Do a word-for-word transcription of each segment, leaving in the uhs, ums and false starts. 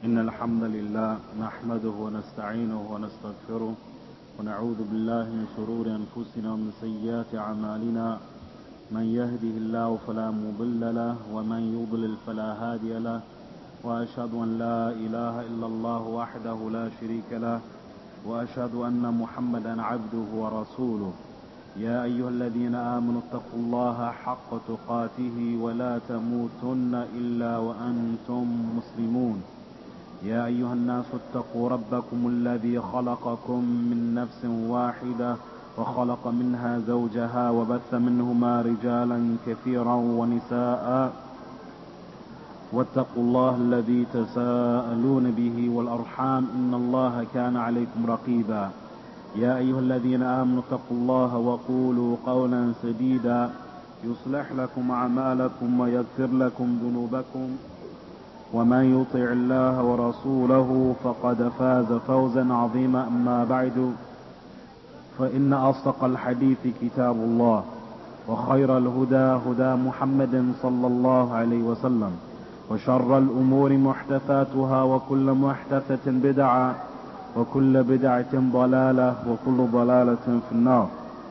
إن الحمد لله نحمده ونستعينه ونستغفره ونعوذ بالله من شرور أنفسنا ومن سيئات أعمالنا. من يهده الله فلا مضل له ومن يضلل فلا هادي له، وأشهد أن لا إله إلا الله وحده لا شريك له، وأشهد أن محمدا عبده ورسوله. يا أيها الذين آمنوا اتقوا الله حق تقاته ولا تموتن إلا وأنتم مسلمون. يا أيها الناس اتقوا ربكم الذي خلقكم من نفس واحدة وخلق منها زوجها وبث منهما رجالا كثيرا ونساء، واتقوا الله الذي تساءلون به والأرحام إن الله كان عليكم رقيبا. يا أيها الذين آمنوا اتقوا الله وقولوا قولا سديدا يصلح لكم أعمالكم ويغفر لكم ذنوبكم، ومن يطع الله ورسوله فقد فاز فوزا عظيما. أما بعد، فإن أصدق الحديث كتاب الله، وخير الهدى هدى محمد صلى الله عليه وسلم، وشر الأمور محدثاتها وكل محدثة بدعة وكل بدعة ضلالة وكل ضلالة في النار.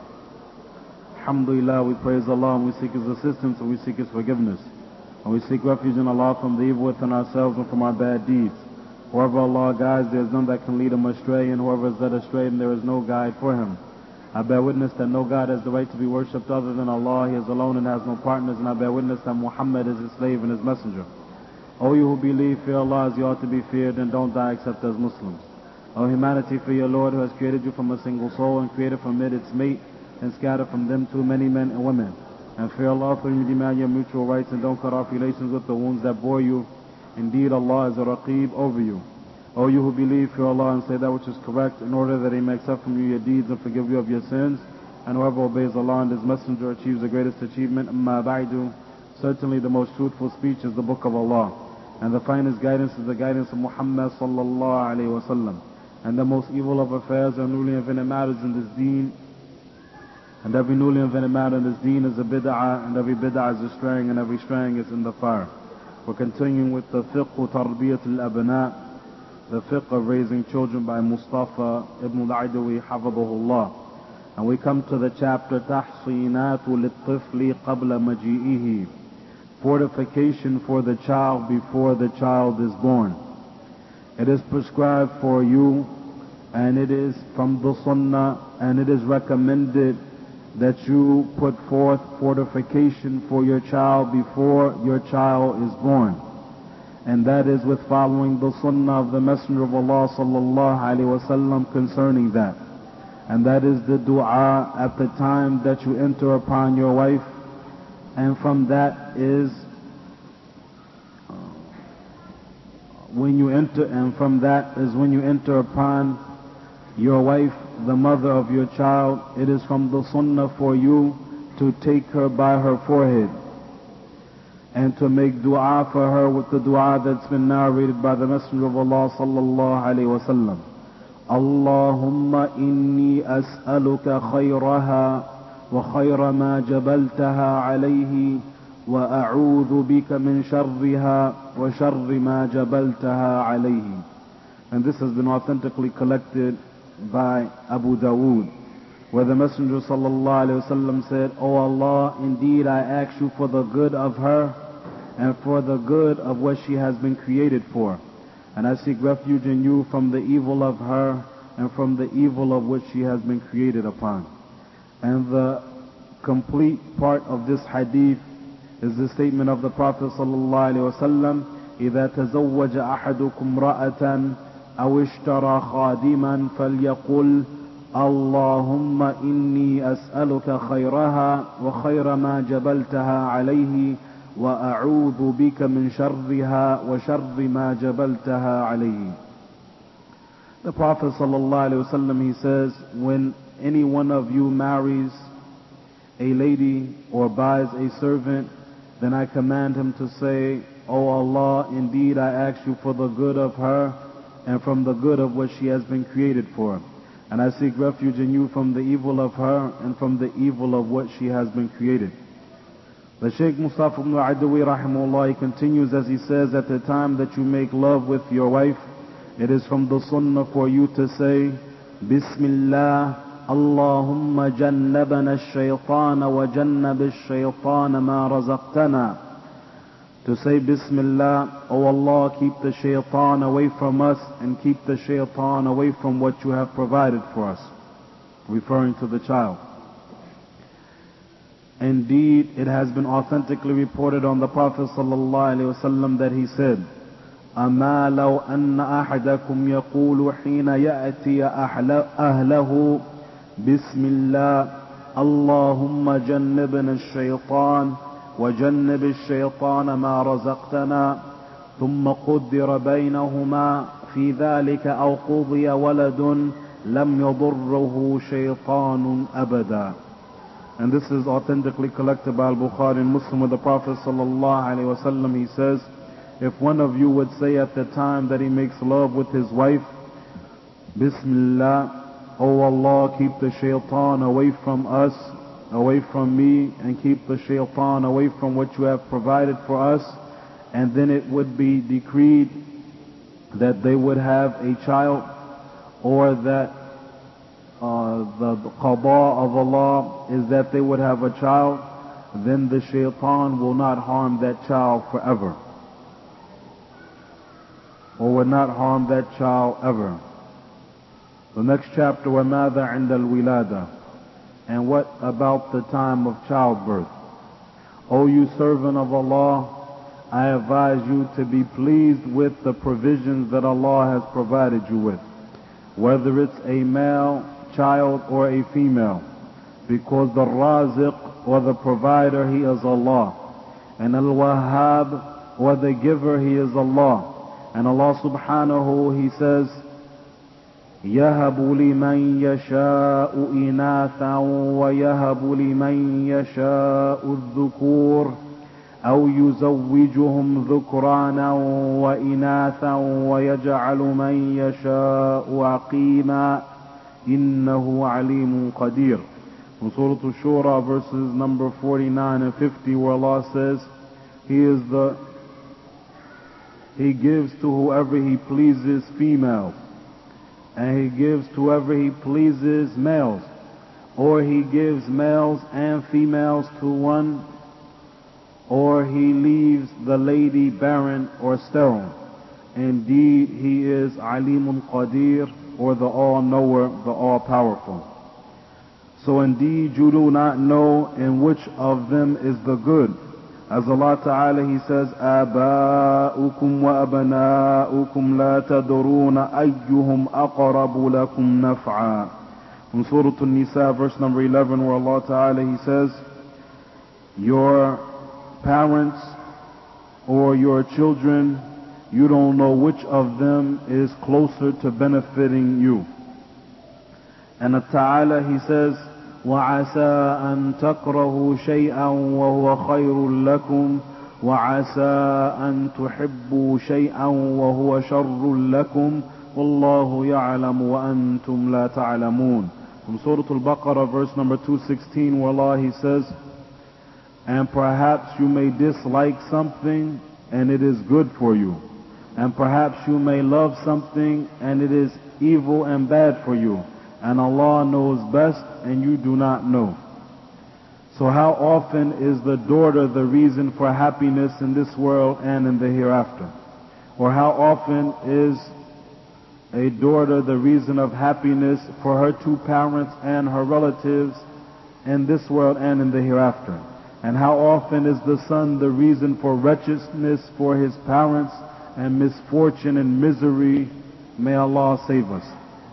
Alhamdulillah, we praise Allah and we seek His assistance and we seek His forgiveness. And we seek refuge in Allah from the evil within ourselves and from our bad deeds. Whoever Allah guides, there is none that can lead him astray, and whoever is led astray, and there is no guide for him. I bear witness that no God has the right to be worshipped other than Allah. He is alone and has no partners, and I bear witness that Muhammad is His slave and His messenger. O you who believe, fear Allah as you ought to be feared, and don't die except as Muslims. O humanity, fear your Lord who has created you from a single soul and created from it its mate, and scattered from them too many men and women. And fear Allah for you demand your mutual rights, and don't cut off relations with the wounds that bore you. Indeed, Allah is a Raqib over you. O you who believe, fear Allah and say that which is correct, in order that He may accept from you your deeds and forgive you of your sins. And whoever obeys Allah and His Messenger achieves the greatest achievement. Amma ba'du. Certainly the most truthful speech is the Book of Allah, and the finest guidance is the guidance of Muhammad sallallahu alayhi wa sallam. And the most evil of affairs are newly invented matters in this deen. And every newly invented matter in this deen is a bid'ah, and every bid'ah is a straying, and every straying is in the fire. We're continuing with the fiqh tarbiyat al-abna, the fiqh of raising children by Mustafa ibn al-Adawi hafidhahullah. And we come to the chapter tahsinatu lit-tifli qabla maji'ihi, fortification for the child before the child is born. It is prescribed for you, and it is from the sunnah, and it is recommended that you put forth fortification for your child before your child is born. And that is with following the sunnah of the Messenger of Allah sallallahu alaihi wasallam concerning that. And that is the dua at the time that you enter upon your wife. And from that is when you enter, and from that is when you enter upon your wife, the mother of your child. It is from the sunnah for you to take her by her forehead and to make dua for her with the dua that's been narrated by the Messenger of Allah sallallahu alayhi wa sallam. Allahumma inni as'aluka khayraha wa khayra ma jabaltaha alayhi wa a'udhu bika min sharriha wa sharri ma jabaltaha alayhi. And this has been authentically collected by Abu Dawood, where the Messenger sallallahu alaihi wasallam said, O Allah, indeed I ask you for the good of her and for the good of what she has been created for, and I seek refuge in you from the evil of her and from the evil of what she has been created upon. And the complete part of this hadith is the statement of the Prophet sallallahu alaihi wasallam, إذا تزوج أحدكم رأة أو اشترى خادما فليقل اللهم إني أسألك خيرها وخير ما جبلتها عليه وأعوذ بك من شرها وشر ما جبلتها عليه. The Prophet sallallahu alaihi wasallam, he says, when any one of you marries a lady or buys a servant, then I command him to say, O Allah, indeed I ask you for the good of her and from the good of what she has been created for. And I seek refuge in you from the evil of her and from the evil of what she has been created. The Shaykh Mustafa ibn Adawi rahimahullah, he continues as he says, at the time that you make love with your wife, it is from the sunnah for you to say, Bismillah, Allahumma jannabana ash-shaytana wa jannab ash-shaytana ma razaqtana. To say Bismillah, O Allah, keep the shaytan away from us and keep the shaytan away from what you have provided for us. Referring to the child. Indeed, it has been authentically reported on the Prophet ﷺ that he said, أَمَا لَوْ أَنَّ أَحَدَكُمْ يَقُولُ حِينَ يَأْتِي أَهْلَهُ بِسْمِ اللَّهِ اللَّهُمَّ جَنِّبْنَا الشَّيْطَانَ وَجَنِّبِ الشَّيْطَانَ مَا رَزَقْتَنَا ثُمَّ قُدِّرَ بَيْنَهُمَا فِي ذَلِكَ أَوْ قُضِيَ وَلَدٌ لَمْ يَضُرُّهُ شَيْطَانٌ أَبَدًا. And this is authentically collected by Al-Bukhari and Muslim, where the Prophet ﷺ, he says, if one of you would say at the time that he makes love with his wife, Bismillah, O Allah, keep the shaitan away from us, away from me, and keep the shaitan away from what you have provided for us, and then it would be decreed that they would have a child, or that Uh, the, the qada of Allah is that they would have a child, then the shaitan will not harm that child forever. Or will not harm that child ever. The next chapter, وَمَاذَا عِنْدَ الْوِلَادَةِ. And what about the time of childbirth? O you servant of Allah, I advise you to be pleased with the provisions that Allah has provided you with. Whether it's a male child or a female, because the Raziq or the provider, he is Allah, and Al-Wahhab or the giver, he is Allah. And Allah subhanahu, he says, يَهَبُ لِمَنْ يَشَاءُ إِنَاثًا وَيَهَبُ لِمَنْ يَشَاءُ الذُّكُورَ أَوْ يُزَوِّجُهُمْ ذُكْرَانًا وَإِنَاثًا وَيَجْعَلُ مَنْ يَشَاءُ عَقِيمًا إِنَّهُ عَلِيمٌ قَدِيرٌ. From Surah Al-Shura, verses number forty-nine and fifty, where Allah says, He is the, He gives to whoever He pleases females, and He gives to whoever He pleases males, or He gives males and females to one, or He leaves the lady barren or sterile. Indeed, He is Alimun Qadir, or the all-knower, the all-powerful. So indeed you do not know in which of them is the good. As Allah Ta'ala, He says, آباؤكم وأبناؤكم لا تدرون أيهم أقرب لكم نفعا. From Surah An-Nisa, verse number eleven, where Allah Ta'ala, He says, your parents or your children, you don't know which of them is closer to benefiting you. And Ta'ala, He says, وَعَسَىٰ أَن تَكْرَهُوا شَيْئًا وَهُوَ خَيْرٌ لَكُمْ وَعَسَىٰ أَن تُحِبُّوا شَيْئًا وَهُوَ شَرٌّ لَكُمْ وَاللَّهُ يَعْلَمُ وَأَنْتُمْ لَا تَعْلَمُونَ. From Surah Al-Baqarah, verse number two sixteen, where Allah, He says, and perhaps you may dislike something and it is good for you. And perhaps you may love something and it is evil and bad for you. And Allah knows best and you do not know. So how often is the daughter the reason for happiness in this world and in the hereafter? Or how often is a daughter the reason of happiness for her two parents and her relatives in this world and in the hereafter? And how often is the son the reason for wretchedness for his parents and misfortune and misery? May Allah save us.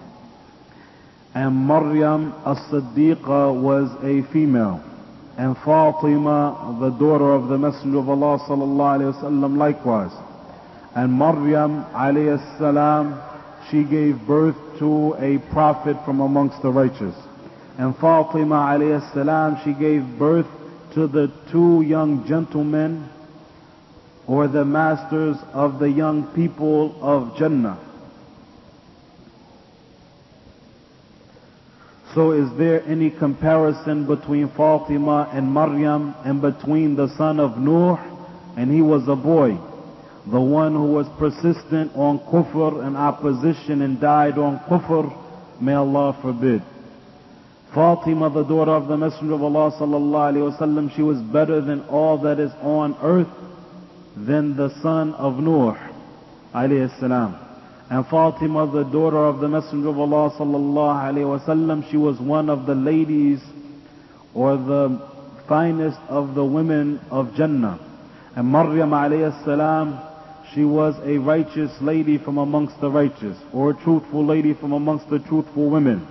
And Maryam as-Siddiqa was a female, and Fatima, the daughter of the Messenger of Allah sallallahu alaihi wasallam, likewise. And Maryam alayhi salam, she gave birth to a prophet from amongst the righteous. And Fatima alayhi salam, she gave birth to the two young gentlemen, or the masters of the young people of Jannah. So is there any comparison between Fatima and Maryam and between the son of Nuh, and he was a boy, the one who was persistent on kufr and opposition and died on kufr? May Allah forbid. Fatima, the daughter of the Messenger of Allah sallallahu alaihi wasallam, she was better than all that is on earth than the son of Nuh alayhi salam. And Fatima, the daughter of the Messenger of Allah sallallahu alaihi wasallam, she was one of the ladies or the finest of the women of Jannah. And Maryam alayhi salam, she was a righteous lady from amongst the righteous, or a truthful lady from amongst the truthful women.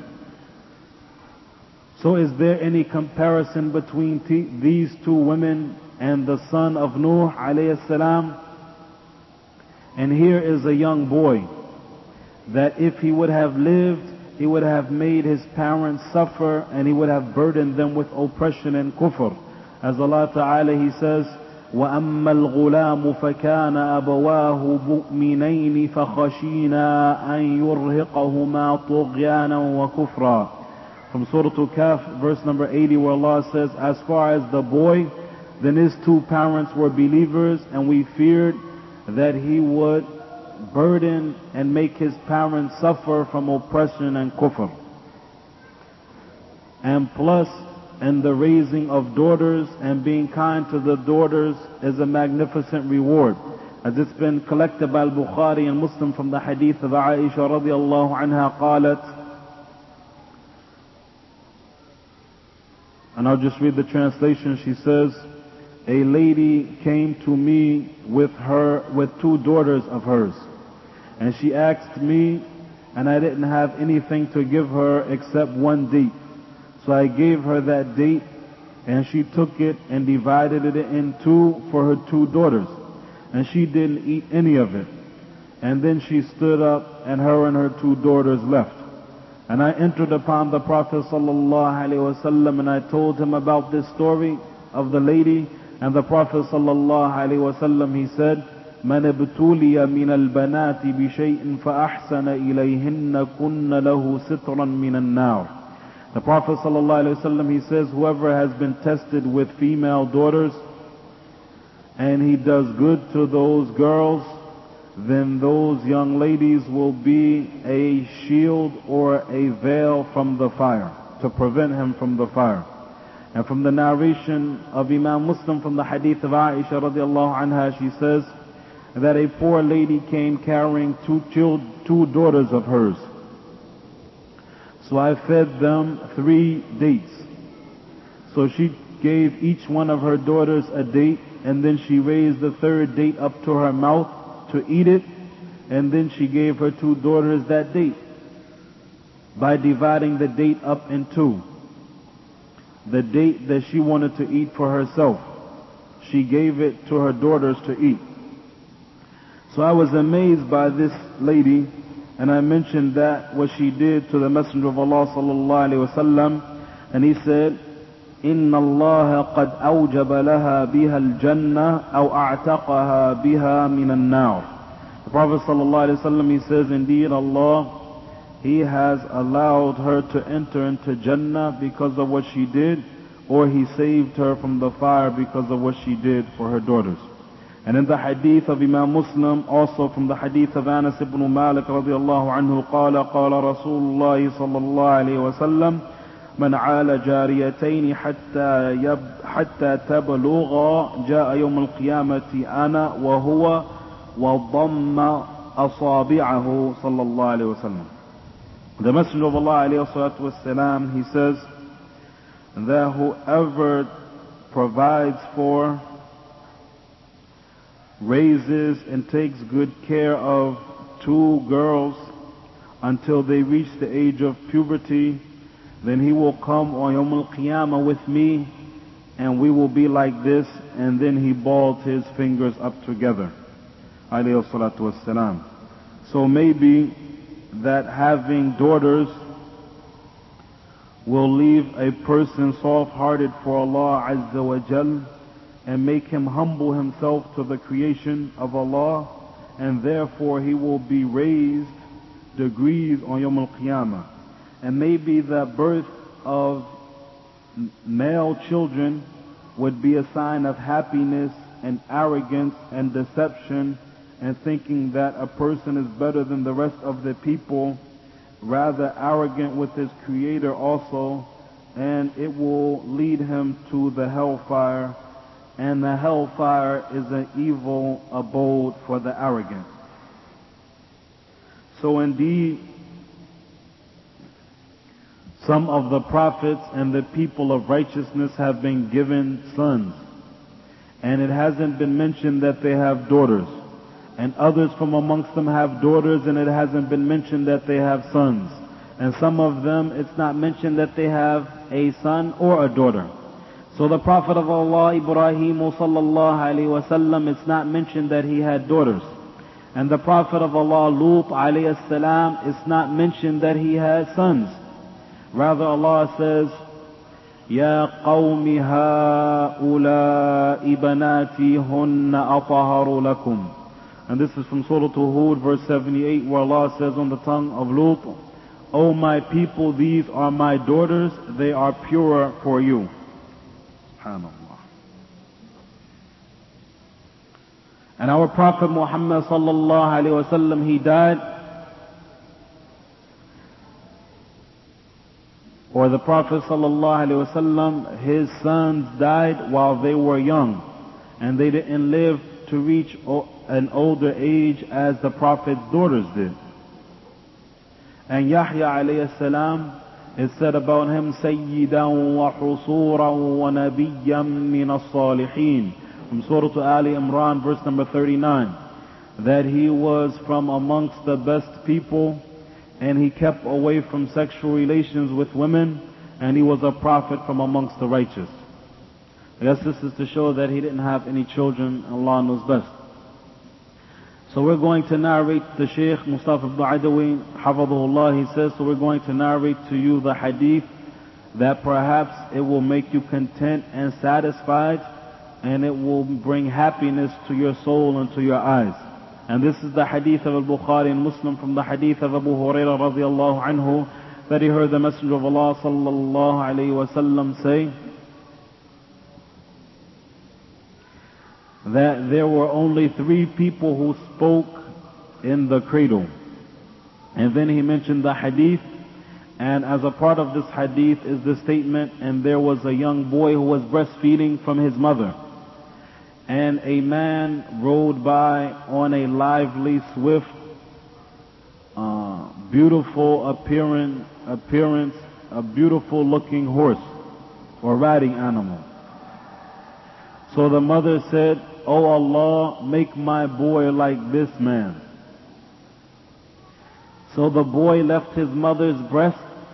So is there any comparison between t- these two women and the son of Nuh alayhi salam? And here is a young boy that if he would have lived, he would have made his parents suffer, and he would have burdened them with oppression and kufr. As Allah Ta'ala, He says, وَأَمَّا الْغُلَامُ فَكَانَ أَبَوَاهُ مُؤْمِنَيْنِ فَخَشِينَا أَن يُرْهِقَهُمَا طُغْيَانًا وَكُفْرًا. From Surah Al-Kahf, verse number eighty, where Allah says, as far as the boy, then his two parents were believers, and we feared that he would burden and make his parents suffer from oppression and kufr. And plus, and the raising of daughters and being kind to the daughters is a magnificent reward. As it's been collected by Al-Bukhari and Muslim from the hadith of Aisha radiallahu anha qalat, and I'll just read the translation. She says, a lady came to me with her, with two daughters of hers. And she asked me, and I didn't have anything to give her except one date. So I gave her that date, and she took it and divided it in two for her two daughters. And she didn't eat any of it. And then she stood up, and her and her two daughters left. And I entered upon the Prophet sallallahu alaihi wasallam, and I told him about this story of the lady. And the Prophet sallallahu alaihi wasallam, he said, من ابتلي من البنات بشيء فأحسن إليهن كن له سترا من النار. The Prophet sallallahu alaihi wasallam, he says, whoever has been tested with female daughters and he does good to those girls, then those young ladies will be a shield or a veil from the fire, to prevent him from the fire. And from the narration of Imam Muslim from the hadith of Aisha radiallahu anha, she says that a poor lady came carrying two child, two daughters of hers. So I fed them three dates. So she gave each one of her daughters a date, and then she raised the third date up to her mouth to eat it, and then she gave her two daughters that date by dividing the date up in two. The date that she wanted to eat for herself, she gave it to her daughters to eat. So I was amazed by this lady, and I mentioned that what she did to the Messenger of Allah sallallahu alaihi wasallam, and he said, إن الله قد أوجب لها بها الجنة أو أعتقها بها من النار. The Prophet sallallahu alaihi wasallam, he says, indeed Allah, He has allowed her to enter into Jannah because of what she did, or He saved her from the fire because of what she did for her daughters. And in the hadith of Imam Muslim, also from the hadith of Anas ibn Malik radiallahu anhu, قال قال رسول الله صلى الله عليه وسلم من عال جاريتين حتى يب حتى تبلغا جاء يوم القيامة أنا وهو وضم أصابعه صلى الله عليه وسلم. The Messenger of Allah alayhi salatu wassalam, he says that whoever provides for, raises and takes good care of two girls until they reach the age of puberty, then he will come on Yawm al-Qiyamah with me, and we will be like this. And then he balled his fingers up together, alayhi salatu wassalam. So maybe that having daughters will leave a person soft-hearted for Allah Azza wa Jal, and make him humble himself to the creation of Allah, and therefore he will be raised degrees on Yawm al-Qiyamah. And maybe the birth of male children would be a sign of happiness and arrogance and deception, and thinking that a person is better than the rest of the people, rather arrogant with his creator also, and it will lead him to the hellfire, and the hellfire is an evil abode for the arrogant. So indeed, some of the prophets and the people of righteousness have been given sons, and it hasn't been mentioned that they have daughters. And others from amongst them have daughters, and it hasn't been mentioned that they have sons. And some of them, it's not mentioned that they have a son or a daughter. So the Prophet of Allah, Ibrahim sallallahu alayhi wasallam, it's not mentioned that he had daughters. And the Prophet of Allah, Lut alayhi salam, it's not mentioned that he had sons. Rather, Allah says, يا قوم هؤلاء بناتي هن أطهر لكم. And this is from Surah Hud, verse seventy-eight, where Allah says on the tongue of Lut, O my people, these are my daughters, they are purer for you. SubhanAllah. And our Prophet Muhammad sallallahu alayhi wa sallam, he died, or the Prophet sallallahu alayhi wa sallam, his sons died while they were young, and they didn't live to reach an older age as the Prophet's daughters did. And Yahya alayhi salam, it said about him, Sayyidan wa husuran wa nabiyyan min as-salihin, from Surah Ali Imran, verse number thirty-nine, that he was from amongst the best people, and he kept away from sexual relations with women, and he was a prophet from amongst the righteous. I guess this is to show that he didn't have any children. Allah knows best. So we're going to narrate, the Shaykh Mustafa ibn Adawi, Hafadhullah, he says, so we're going to narrate to you the hadith that perhaps it will make you content and satisfied, and it will bring happiness to your soul and to your eyes. And this is the hadith of Al-Bukhari and Muslim, from the hadith of Abu Hurairah radiallahu anhu, that he heard the Messenger of Allah sallallahu alayhi wa sallam say that there were only three people who spoke in the cradle. And then he mentioned the hadith, and as a part of this hadith is the statement, and there was a young boy who was breastfeeding from his mother. And a man rode by on a lively, swift, uh, beautiful appearance, appearance, a beautiful looking horse or riding animal. So the mother said, "O Allah, make my boy like this man." So the boy left his mother's breast,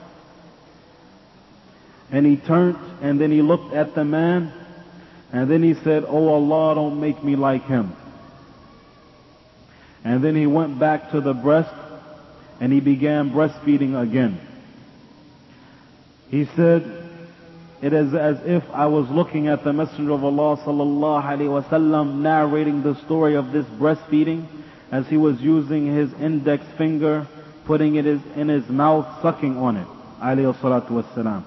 and he turned, and then he looked at the man, and then he said, "O Allah, don't make me like him." And then he went back to the breast, and he began breastfeeding again. He said, "It is as if I was looking at the Messenger of Allah sallallahu alaihi wasallam narrating the story of this breastfeeding, as he was using his index finger, putting it in his mouth, sucking on it, alayhi salatu wassalam."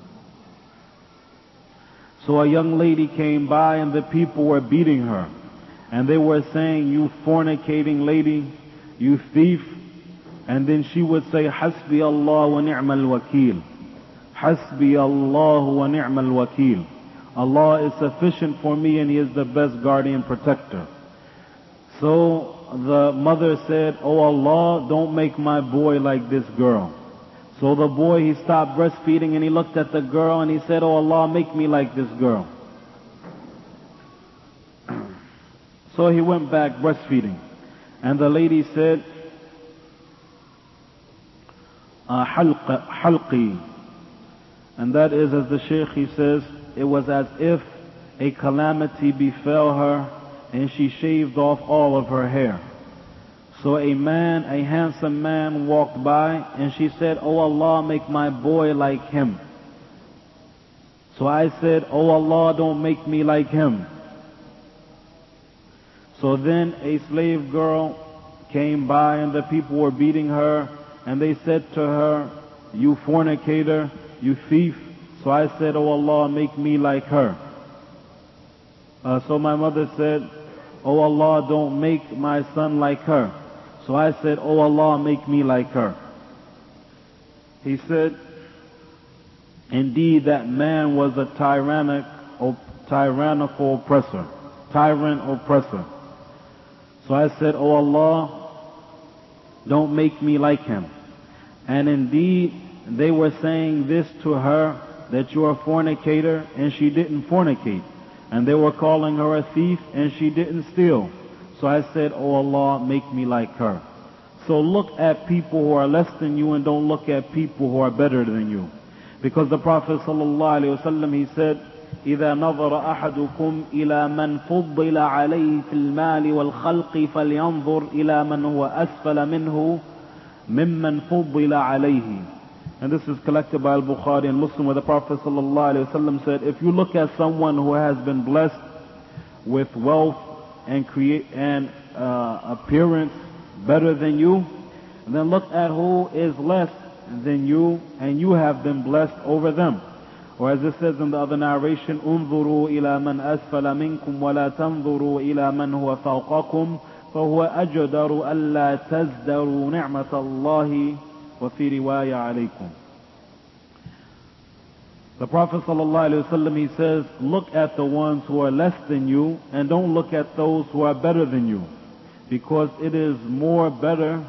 So a young lady came by, and the people were beating her, and they were saying, "You fornicating lady, you thief." And then she would say, "Hasbi Allah wa ni'mal wakil. Hasbi Allah wa ni'mal wakil. Allah is sufficient for me, and He is the best guardian protector." So the mother said, "Oh Allah, don't make my boy like this girl." So the boy, he stopped breastfeeding, and he looked at the girl, and he said, "Oh Allah, make me like this girl." So he went back breastfeeding, and the lady said, uh, halq, halqi. And that is, as the Shaykh, he says, it was as if a calamity befell her, and she shaved off all of her hair. So a man, a handsome man, walked by, and she said, "Oh Allah, make my boy like him." So I said, "Oh Allah, don't make me like him." So then a slave girl came by, and the people were beating her, and they said to her, you fornicator, you thief. So I said, oh Allah, make me like her. Uh, so my mother said, oh Allah, don't make my son like her. So I said, oh Allah, make me like her. He said, indeed that man was a tyrannic, tyrannical oppressor, tyrant oppressor. So I said, oh Allah, don't make me like him. And indeed, they were saying this to her, that you're a fornicator, and she didn't fornicate. And they were calling her a thief, and she didn't steal. So I said, oh Allah, make me like her. So look at people who are less than you, and don't look at people who are better than you. Because the Prophet sallallahu alaihi wasallam, he said, إذا نظر أحدكم إلى من فضل عليه في المال والخلق فلينظر إلى من هو أسفل منه ممن فضل عليه. And this is collected by Al-Bukhari and Muslim, where the Prophet ﷺ said, if you look at someone who has been blessed with wealth and create and uh, appearance better than you, then look at who is less than you, and you have been blessed over them. Or as it says in the other narration, انظروا إلى من أسفل منكم ولا تنظروا إلى من هو فوقكم فهو أجدر ألا تزدروا نعمة الله وفي رواية عليكم. The Prophet ﷺ, he says, look at the ones who are less than you, and don't look at those who are better than you, because it is more better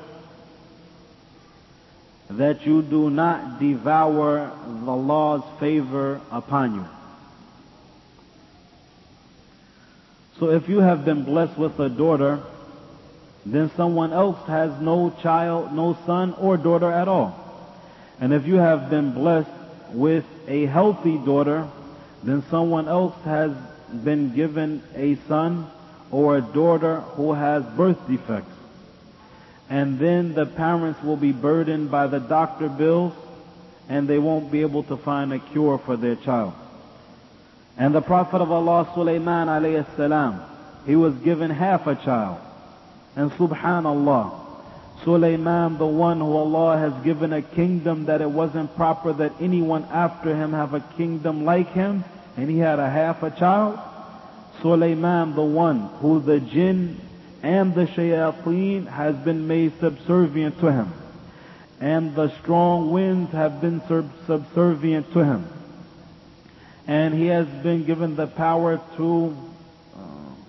that you do not devour the Lord's favor upon you. So if you have been blessed with a daughter, then someone else has no child, no son or daughter at all. And if you have been blessed with a healthy daughter, then someone else has been given a son or a daughter who has birth defects. And then the parents will be burdened by the doctor bills, and they won't be able to find a cure for their child. And the Prophet of Allah, Sulaiman alayhi salam, he was given half a child. And subhanallah, Sulaiman, the one who Allah has given a kingdom that it wasn't proper that anyone after him have a kingdom like him, and he had a half a child. Sulaiman, the one who the jinn and the shayateen has been made subservient to him, and the strong winds have been sub- subservient to him, and he has been given the power to uh,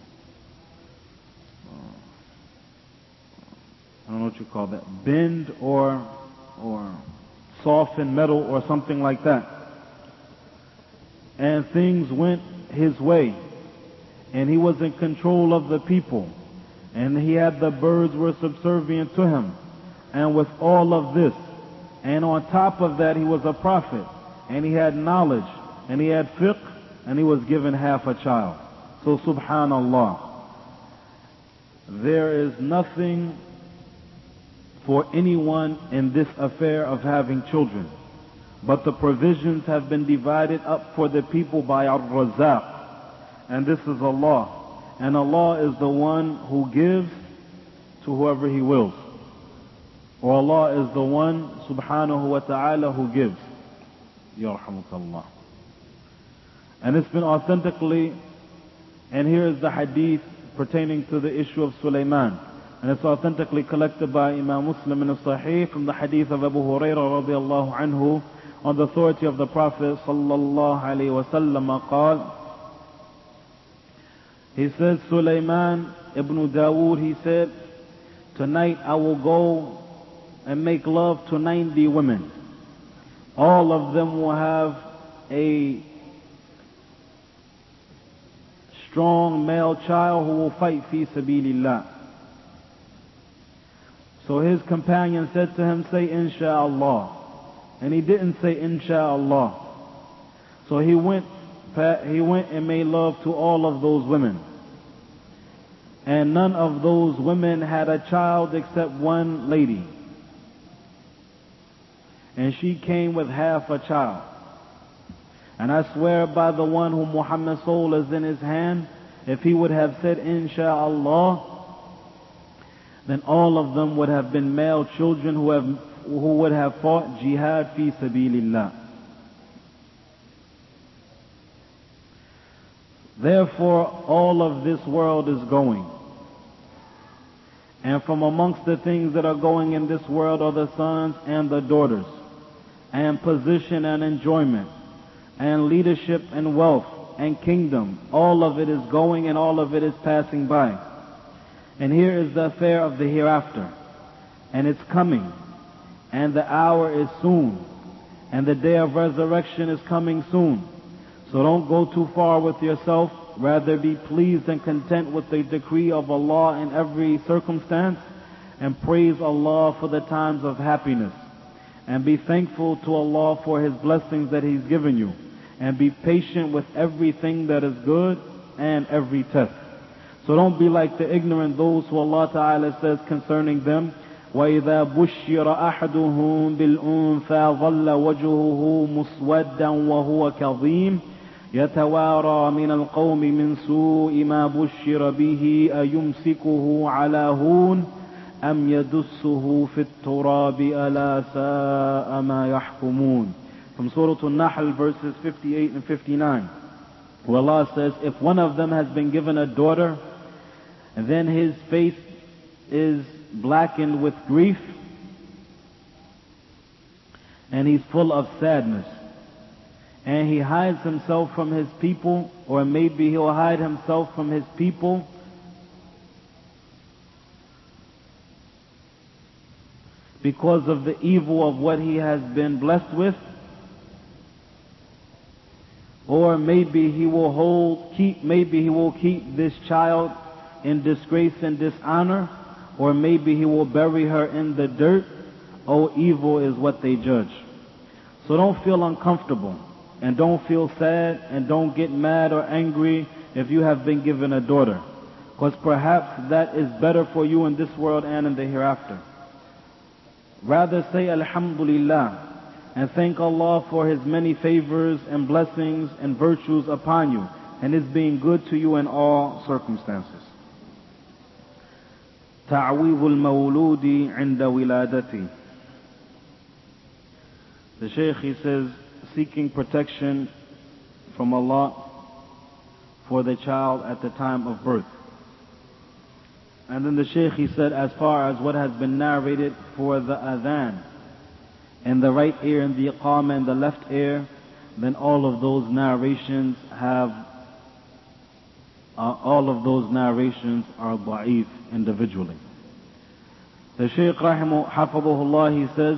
uh, I don't know what you call that, bend or or soften metal or something like that. And things went his way, and he was in control of the people, and he had the birds were subservient to him. And with all of this, and on top of that, he was a prophet, and he had knowledge, and he had fiqh, and he was given half a child. So subhanallah, there is nothing for anyone in this affair of having children, but the provisions have been divided up for the people by Ar-Razzaq, and this is Allah. And Allah is the one who gives to whoever He wills. Or Allah is the one, subhanahu wa ta'ala, who gives. Yarhamukallah. And it's been authentically, and here is the hadith pertaining to the issue of Sulaiman. And it's authentically collected by Imam Muslim in the Sahih from the hadith of Abu Hurairah radiallahu anhu, on the authority of the Prophet sallallahu alayhi wa sallam qala. He says, Sulaiman ibn Dawood, he said, tonight I will go and make love to ninety women. All of them will have a strong male child who will fight fi sabilillah. So his companion said to him, say insha'Allah. And he didn't say insha'Allah. So he went He went and made love to all of those women. And none of those women had a child except one lady. And she came with half a child. And I swear by the one whom Muhammad's soul is in his hand, if he would have said insha'Allah, then all of them would have been male children who have, who would have fought jihad fi sabilillah. Therefore, all of this world is going. And from amongst the things that are going in this world are the sons and the daughters, and position and enjoyment, and leadership and wealth, and kingdom. All of it is going and all of it is passing by. And here is the affair of the hereafter. And it's coming. And the hour is soon. And the day of resurrection is coming soon. So don't go too far with yourself. Rather be pleased and content with the decree of Allah in every circumstance. And praise Allah for the times of happiness. And be thankful to Allah for His blessings that He's given you. And be patient with everything that is good and every test. So don't be like the ignorant, those who Allah Ta'ala says concerning them, وَإِذَا بُشِّرَ أَحَدُهُمْ بِالْأُنْثَى ظَلَّ وَجْهُهُ مُسْوَدًّا وَهُوَ كَظِيمٌ يَتَوَارَى مِنَ الْقَوْمِ مِنْ سُوءِ مَا بُشِّرَ بِهِ أَيُمْسِكُهُ عَلَى هُونٍ أَمْ يَدُسُّهُ فِي التُّرَابِ أَلَا سَاءَ مَا يَحْكُمُونَ. From Surah An-Nahl, verses fifty-eight and fifty-nine, where Allah says, if one of them has been given a daughter, and then his face is blackened with grief, and he's full of sadness, and he hides himself from his people, or maybe he'll hide himself from his people, because of the evil of what he has been blessed with, or maybe he will hold, keep, maybe he will keep this child in disgrace and dishonor, or maybe he will bury her in the dirt. Oh, evil is what they judge. So don't feel uncomfortable, and don't feel sad, and don't get mad or angry if you have been given a daughter, because perhaps that is better for you in this world and in the hereafter. Rather say Alhamdulillah, and thank Allah for His many favors and blessings and virtues upon you, and His being good to you in all circumstances. تعويض المولود عند ولادته. The Shaykh, he says, seeking protection from Allah for the child at the time of birth. And then the Shaykh, he said, as far as what has been narrated for the adhan, in the right ear and the iqamah in the left ear, then all of those narrations have, uh, all of those narrations are da'if individually. The Shaykh rahimu hafadhullah, he says,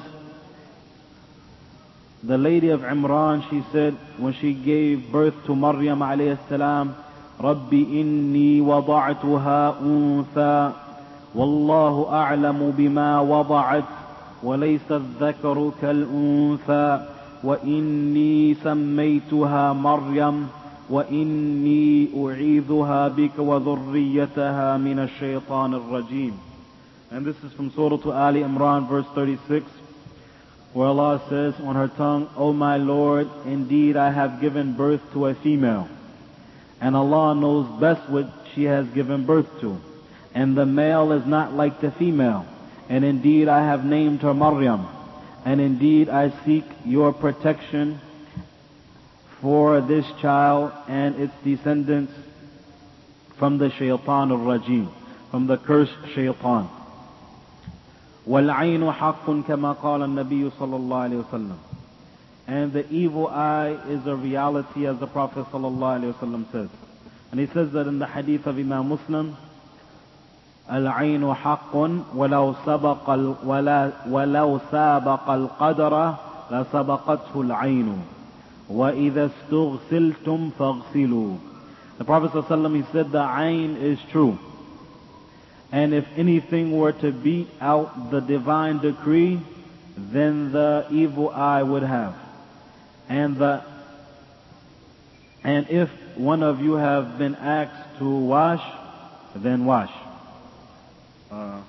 the lady of Imran, she said, when she gave birth to Maryam alayhi salam, Rabbi inni wada'tuha untha, wallahu a'lamu bima wada'at, وليس الذكر كالأنثى وإني سميتها مريم وإني أعيذها بك وذريتها من الشيطان الرجيم. And this is from Surah Ali Imran, verse thirty-six, where Allah says on her tongue, O my Lord, indeed I have given birth to a female, and Allah knows best what she has given birth to, and the male is not like the female. And indeed I have named her Maryam. And indeed I seek your protection for this child and its descendants from the shaitan al-rajim, from the cursed shaitan. وَالْعَيْنُ حَقٌّ كَمَا قَالَ النَّبِيُّ صَلَّى اللَّهُ عَلَيْهِ وَسَلَّمَ. And the evil eye is a reality, as the Prophet sallallahu alaihi wasallam says. And he says that in the hadith of Imam Muslim, العين حق ولو سبق ال ولا ولو سابق القدر لسبقته العين وإذا استغسلتم فاغسلوا. The Prophet ﷺ, he said the ayn is true, and if anything were to beat out the divine decree, then the evil eye would have. And the and if one of you have been asked to wash, then wash. Uh,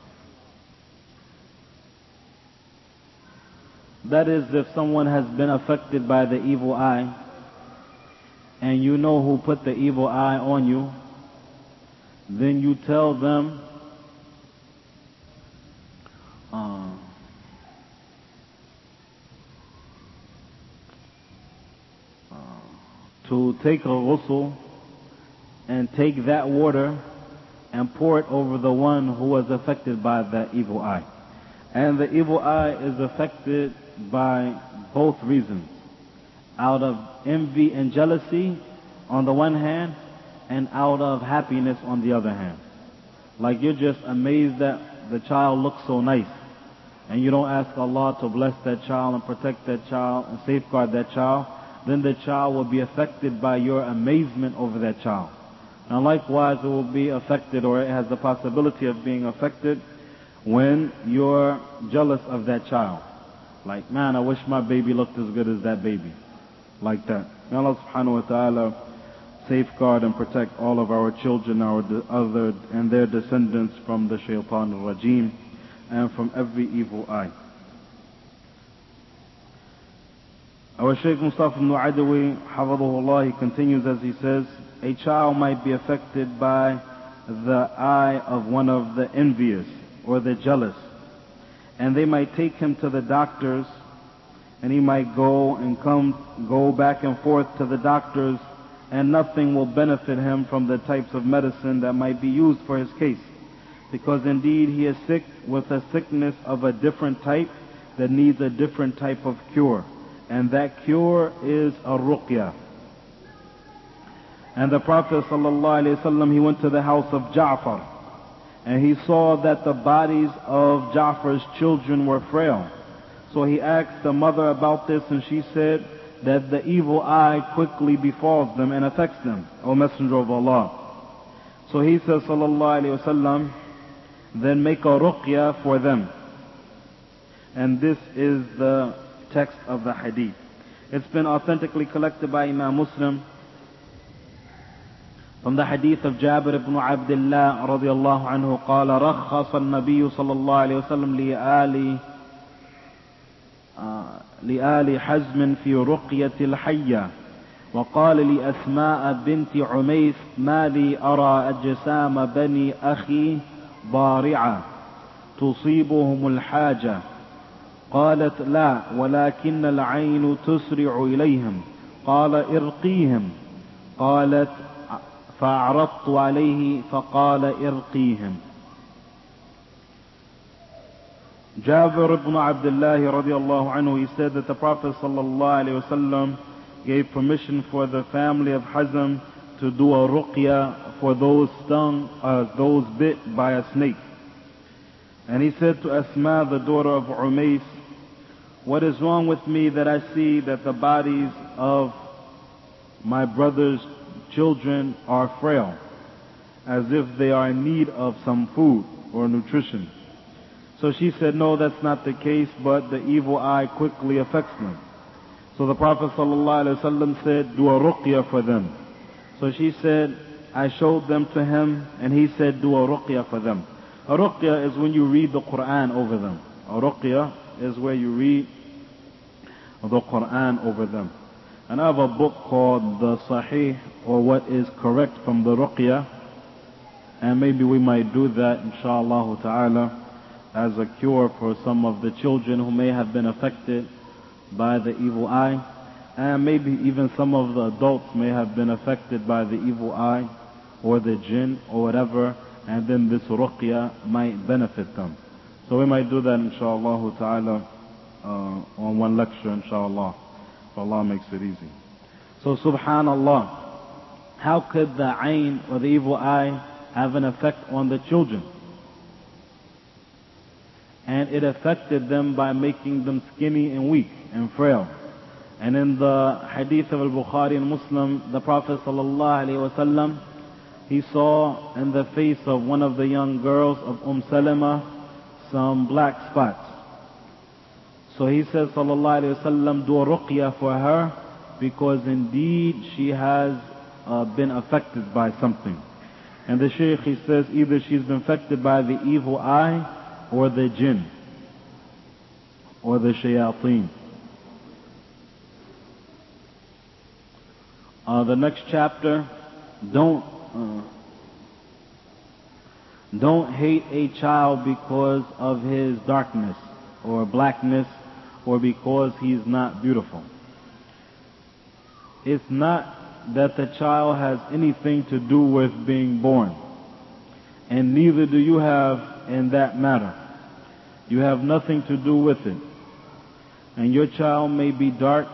that is, if someone has been affected by the evil eye, and you know who put the evil eye on you, then you tell them, uh, to take a ghusl and take that water and pour it over the one who was affected by that evil eye. And the evil eye is affected by both reasons. Out of envy and jealousy on the one hand, and out of happiness on the other hand. Like you're just amazed that the child looks so nice, and you don't ask Allah to bless that child and protect that child and safeguard that child, then the child will be affected by your amazement over that child. And likewise it will be affected, or it has the possibility of being affected, when you're jealous of that child. Like, man, I wish my baby looked as good as that baby. Like that. May Allah subhanahu wa ta'ala safeguard and protect all of our children, our de- other and their descendants from the shaitan al-rajim and from every evil eye. Our Shaykh Mustafa ibn Adawi, hafidhahullah, he continues as he says, a child might be affected by the eye of one of the envious or the jealous, and they might take him to the doctors, and he might go and come, go back and forth to the doctors, and nothing will benefit him from the types of medicine that might be used for his case. Because indeed he is sick with a sickness of a different type that needs a different type of cure. And that cure is a ruqya. And the Prophet ﷺ, he went to the house of Ja'far, and he saw that the bodies of Ja'far's children were frail. So he asked the mother about this, and she said that the evil eye quickly befalls them and affects them, O Messenger of Allah. So he says, sallallahu alayhi wasallam, then make a ruqya for them. And this is the text of the hadith. It's been authentically collected by Imam Muslim from the hadith of Jabir ibn Abdullah radiyallahu anhu قال رخص النبي صلى الله عليه وسلم لآل لآل حزم في رقية الحية وقال لأسماء بنت عميس ما لي أرى أجسام بني أخي ضارعة تصيبهم الحاجة قالت لا ولكن العين تسرع إليهم قال ارقيهم قالت فأعرضت عليه فقال ارقيهم. Jabir ibn Abdullah radiallahu anhu, he said that the Prophet sallallahu alayhi wasallam gave permission for the family of Hazm to do a ruqya for those stung, uh, those bit by a snake. And he said to Asma, the daughter of Umays, what is wrong with me that I see that the bodies of my brother's children are frail, as if they are in need of some food or nutrition? So she said, no, that's not the case, but the evil eye quickly affects them. So the Prophet ﷺ said, do a ruqya for them. So she said, I showed them to him, and he said, do a ruqya for them. A ruqya is when you read the Quran over them. A ruqya is where you read the Quran over them. And I have a book called the Sahih, or what is correct from the ruqya, and maybe we might do that, inshallah ta'ala, as a cure for some of the children who may have been affected by the evil eye, and maybe even some of the adults may have been affected by the evil eye or the jinn or whatever, and then this ruqya might benefit them. So we might do that, inshallah ta'ala, uh, on one lecture, inshallah, if Allah makes it easy. So subhanallah, how could the ayn or the evil eye have an effect on the children? And it affected them by making them skinny and weak and frail. And in the hadith of al-Bukhari and Muslim, the Prophet sallallahu alaihi wasallam, he saw in the face of one of the young girls of Umm Salama some black spots. So he says, sallallahu alaihi wasallam, do a ruqya for her, because indeed she has uh, been affected by something. And the Shaykh, he says, either she's been affected by the evil eye, or the jinn, or the shayateen. Uh, the next chapter, don't uh, don't hate a child because of his darkness or blackness, or because he's not beautiful. It's not that the child has anything to do with being born. And neither do you have in that matter. You have nothing to do with it. And your child may be dark,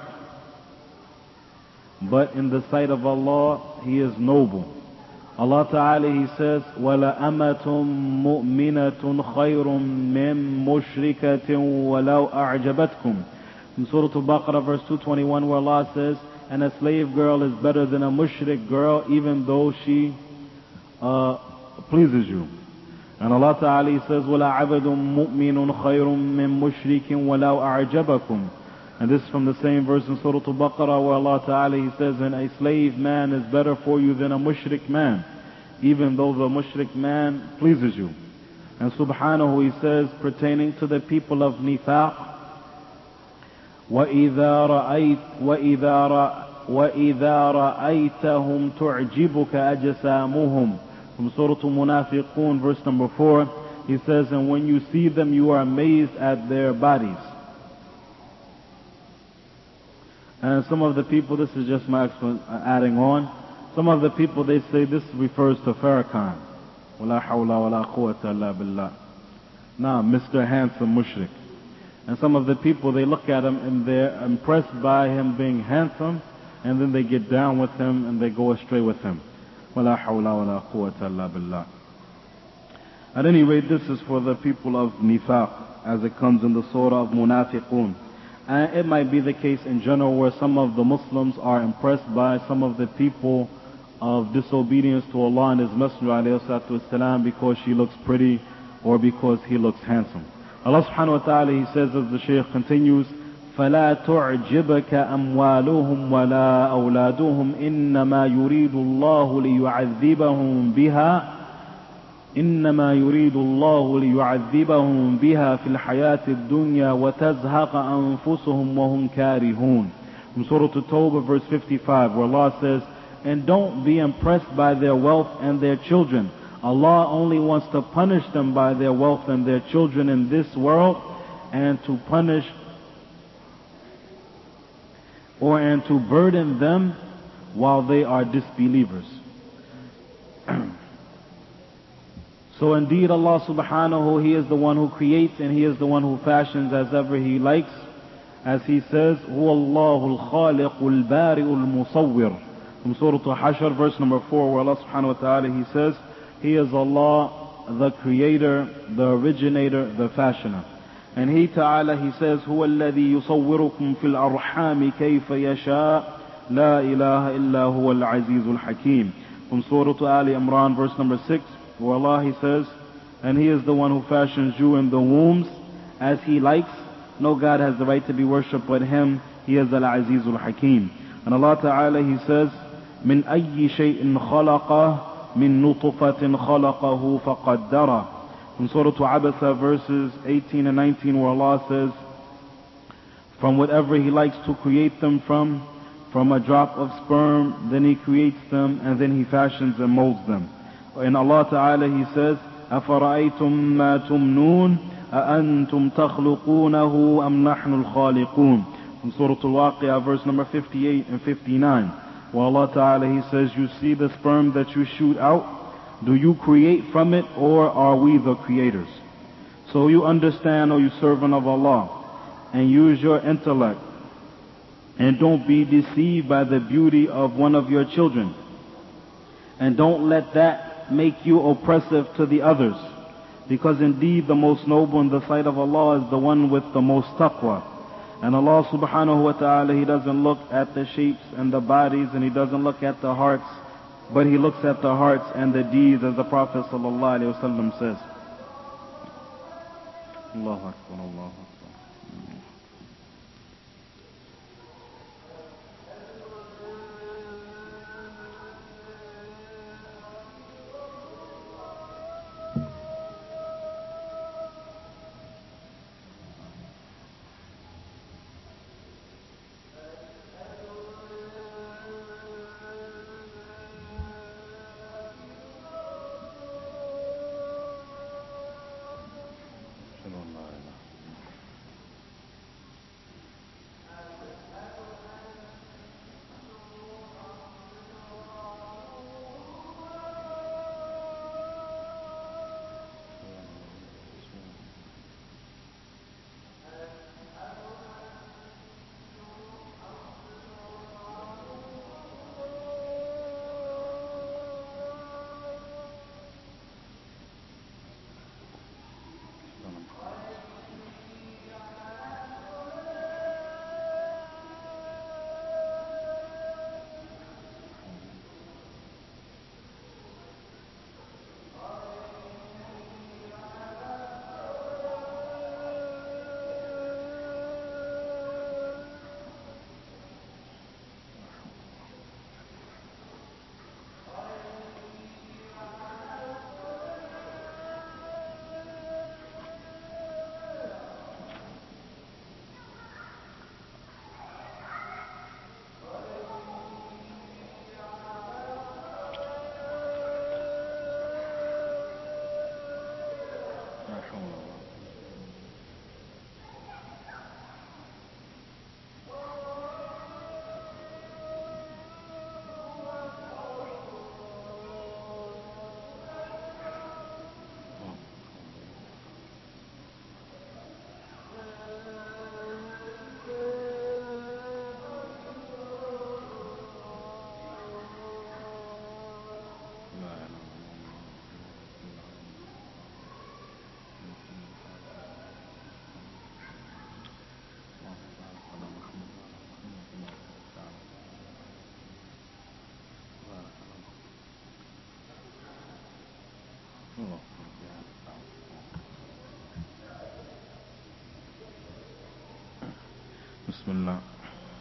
but in the sight of Allah, he is noble. Allah Ta'ala, He says, وَلَأَمَةٌ مُؤْمِنَةٌ خَيْرٌ مِّن مُشْرِكَةٍ وَلَوْ أَعْجَبَتْكُمْ. In Surah Al-Baqarah, verse two twenty-one, where Allah says, and a slave girl is better than a mushrik girl, even though she uh, pleases you. And Allah Ta'ala says, وَلَعَبَدٌ مُؤْمِنٌ خَيْرٌ مِّن مُشْرِكٍ وَلَوْ أَعْجَبَكُمْ. And this is from the same verse in Surah Al-Baqarah, where Allah Ta'ala, He says, and a slave man is better for you than a mushrik man, even though the mushrik man pleases you. And subhanahu, He says, pertaining to the people of nifaq, وَإِذَا رَأَيْتَ وَإِذَا وَإِذَا رَأَيْتَهُمْ تُعْجِبُكَ أَجْسَامُهُمْ. From Surah Al-Munafiqun, verse number four, He says, and when you see them, you are amazed at their bodies. And some of the people, this is just my adding on, some of the people, they say this refers to Farrakhan. وَلَا حَوْلَ وَلَا قُوَّةَ إِلَّا بِاللَّهِ. Nah, Mister Handsome Mushrik. And some of the people, they look at him and they're impressed by him being handsome, and then they get down with him and they go astray with him. وَلَا حَوْلَ وَلَا قُوَّةَ إِلَّا بِاللَّهِ. At any rate, this is for the people of nifaq, as it comes in the surah of Munafiqun. And it might be the case in general where some of the Muslims are impressed by some of the people of disobedience to Allah and His Messenger ﷺ because she looks pretty or because he looks handsome. Allah subhanahu wa ta'ala, He says, as the Shaykh continues, فَلَا تُعْجِبَكَ أَمْوَالُهُمْ وَلَا أَوْلَادُهُمْ إِنَّمَا يُرِيدُ اللَّهُ لِيُعَذِّبَهُمْ بِهَا إنما يريد الله ليعذبهم بها في الحياة الدنيا وتزهق أنفسهم وهم كارهون. From Surah At-Tawbah, verse fifty-five, where Allah says, and don't be impressed by their wealth and their children. Allah only wants to punish them by their wealth and their children in this world, and to punish or and to burden them while they are disbelievers. So indeed Allah subhanahu, He is the one who creates and He is the one who fashions as ever He likes. As He says, هُوَ اللَّهُ الْخَالِقُ الْبَارِئُ الْمُصَوِّرُ. From Surah Al-Hashr, verse number four, where Allah subhanahu wa ta'ala, He says, He is Allah, the creator, the originator, the fashioner. And He ta'ala, He says, هُوَ الَّذِي يُصَوِّرُكُمْ فِي الْأَرْحَامِ كَيْفَ يَشَاءُ لَا إِلَهَ إِلَّا هُوَ الْعَزِيزُ الْحَكِيمُ. From Surah Ali Imran, verse number six, where Allah, He says, and He is the one who fashions you in the wombs as He likes. No God has the right to be worshipped but Him. He is Al-Azizul Hakim. And Allah Ta'ala, He says, من أي شيء خلقه من نطفة خلقه فقدره. From Surah Abasa, verses eighteen and nineteen, where Allah says, from whatever He likes to create them from, from a drop of sperm, then He creates them and then He fashions and molds them. In Allah Ta'ala, He says, أَفَرَأَيْتُم مَّا تُمْنُونَ أَأَنْتُمْ تَخْلُقُونَهُ أَمْ نَحْنُ الْخَالِقُونَ. From Surah Al-Waqi'ah, verse number fifty-eight and fifty-nine, where Allah Ta'ala, He says, you see the sperm that you shoot out? Do you create from it, or are we the creators? So you understand, O you servant of Allah, and use your intellect, and don't be deceived by the beauty of one of your children, and don't let that make you oppressive to the others, because indeed the most noble in the sight of Allah is the one with the most taqwa. And Allah subhanahu wa ta'ala, He doesn't look at the shapes and the bodies, and He doesn't look at the hearts, but He looks at the hearts and the deeds, as the Prophet sallallahu alaihi wasallam says. Allahu Akbar, Allahu Akbar. Bismillah.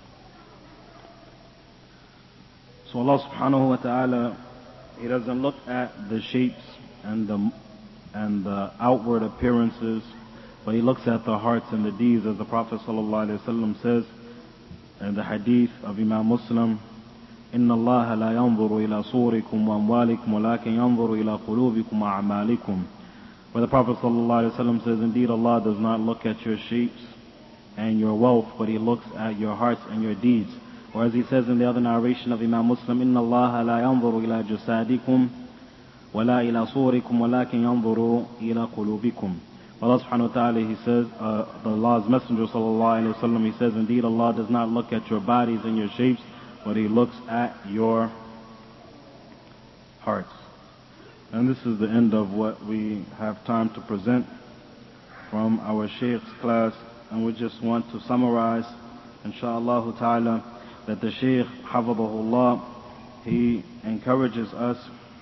So Allah subhanahu wa ta'ala, He doesn't look at the shapes and the and the outward appearances, but He looks at the hearts and the deeds, as the Prophet sallallahu alaihi wasallam says in the hadith of Imam Muslim, إن الله لا ينظر إلى صوركم وأموالكم ولكن ينظر إلى قلوبكم وأعمالكم. Where the Prophet sallallahu alaihi wasallam says, indeed Allah does not look at your shapes and your wealth, but He looks at your hearts and your deeds. Or as he says in the other narration of Imam Muslim, إن الله لا ينظر إلى جسادكم ولا إلى صوركم ولكن ينظر إلى قلوبكم. Allah subhanahu wa ta'ala, He says, uh, the Allah's Messenger sallallahu alayhi wa sallam, He says, indeed Allah does not look at your bodies and your shapes, but He looks at your hearts. And this is the end of what we have time to present from our Shaykh's class, and we just want to summarize, inshaAllah ta'ala, that the Shaykh, Hafidhahullah, he encourages us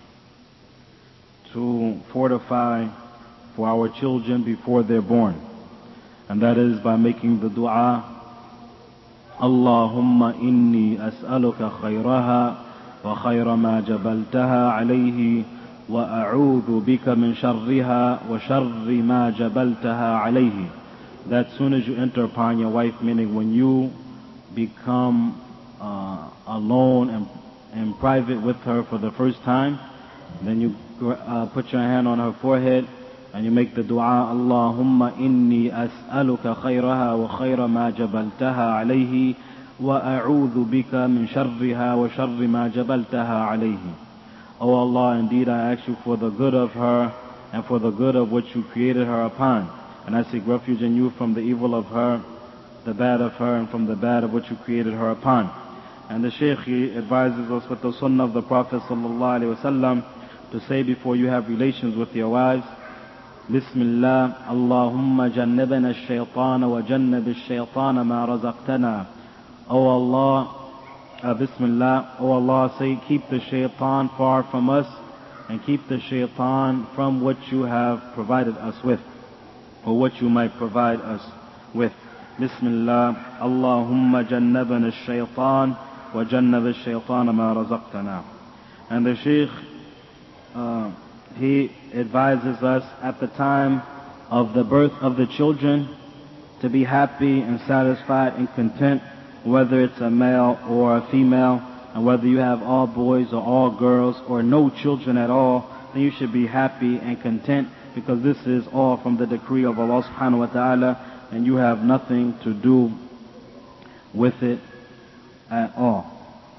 to fortify for our children before they're born. And that is by making the dua, Allahumma inni as'aluka khayraha wa khayra ma jabaltaha alayhi wa a'udhu bika min sharriha wa sharri ma jabaltaha alayhi. That soon as you enter upon your wife, meaning when you become uh, alone and in private with her for the first time, then you uh, put your hand on her forehead and you make the dua, Allahumma inni as'aluka khayraha wa khayra ma jabaltaha alayhi wa a'udhu bika min sharriha wa sharri ma jabaltaha alayhi. O Allah, indeed I ask you for the good of her and for the good of what you created her upon. And I seek refuge in you from the evil of her, the bad of her, and from the bad of what you created her upon. And the Shaykh, he advises us with the sunnah of the Prophet sallallahu alaihi wasallam to say before you have relations with your wives, Bismillah, Allahumma jannibna ash-shaytana wa jannib ash-shaytana ma razaqtana. O Allah, uh, Bismillah, O Allah, say, keep the shaitan far from us and keep the shaitan from what you have provided us with, or what you might provide us with. Bismillah, Allahumma jannibna ash-shaytan wa jannib ash-shaytana ma razaqtana. And the Shaykh, uh, he advises us at the time of the birth of the children to be happy and satisfied and content, whether it's a male or a female, and whether you have all boys or all girls or no children at all, then you should be happy and content, because this is all from the decree of Allah subhanahu wa ta'ala, and you have nothing to do with it at all.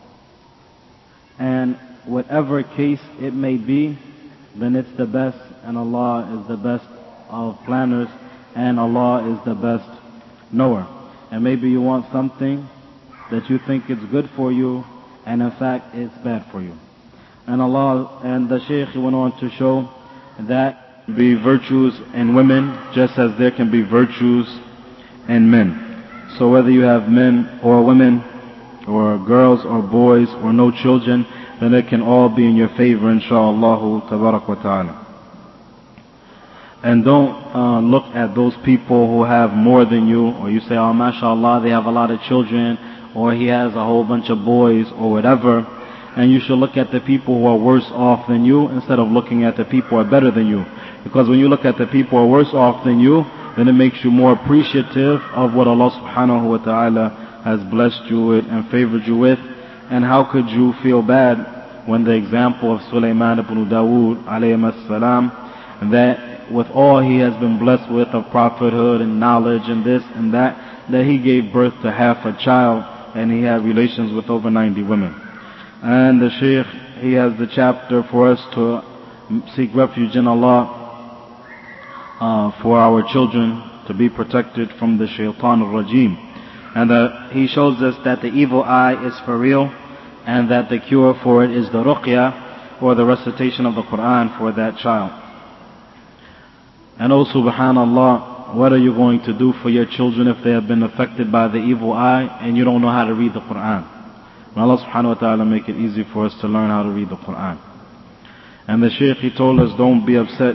And whatever case it may be, then it's the best, and Allah is the best of planners, and Allah is the best knower. And maybe you want something that you think is good for you, and in fact it's bad for you. And Allah, and the Shaykh went on to show that there be virtues in women just as there can be virtues in men. So whether you have men or women, or girls or boys or no children, then it can all be in your favor, insha'Allah tabarak wa ta'ala. And don't uh, look at those people who have more than you, or you say, oh mashallah, they have a lot of children, or he has a whole bunch of boys, or whatever. And you should look at the people who are worse off than you, instead of looking at the people who are better than you. Because when you look at the people who are worse off than you, then it makes you more appreciative of what Allah subhanahu wa ta'ala has blessed you with and favored you with. And how could you feel bad when the example of Sulaiman ibn Dawood alayhi salam, that with all he has been blessed with of prophethood and knowledge and this and that, that he gave birth to half a child and he had relations with over ninety women. And the Shaykh, he has the chapter for us to seek refuge in Allah uh, for our children to be protected from the shaitan al-rajim. And uh, he shows us that the evil eye is for real, and that the cure for it is the ruqya, or the recitation of the Quran for that child. And oh subhanallah, what are you going to do for your children if they have been affected by the evil eye and you don't know how to read the Quran? May Allah subhanahu wa ta'ala make it easy for us to learn how to read the Quran. And the Shaykh, he told us, don't be upset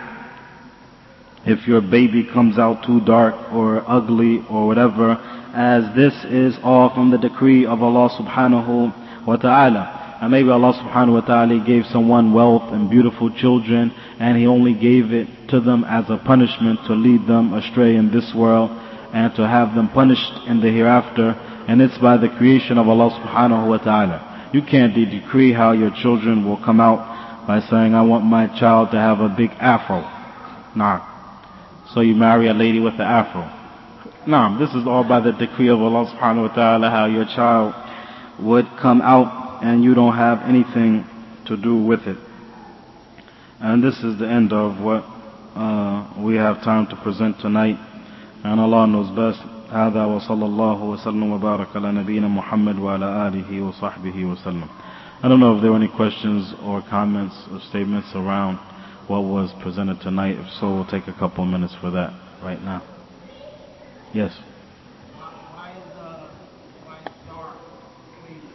if your baby comes out too dark or ugly or whatever, as this is all from the decree of Allah subhanahu wa ta'ala. And maybe Allah subhanahu wa ta'ala gave someone wealth and beautiful children, and He only gave it to them as a punishment to lead them astray in this world and to have them punished in the hereafter. And it's by the creation of Allah subhanahu wa ta'ala. You can't decree how your children will come out by saying, I want my child to have a big afro. Nah. So you marry a lady with an afro. Nah, this is all by the decree of Allah subhanahu wa ta'ala, how your child would come out, and you don't have anything to do with it. And this is the end of what uh, we have time to present tonight. And Allah knows best. هذا وصلى الله وسلم وبارك على نبينا محمد وعلى آله وصحبه وسلم. I don't know if there were any questions or comments or statements around what was presented tonight. If so, we'll take a couple of minutes for that right now. Yes. Why is uh, why is dark equated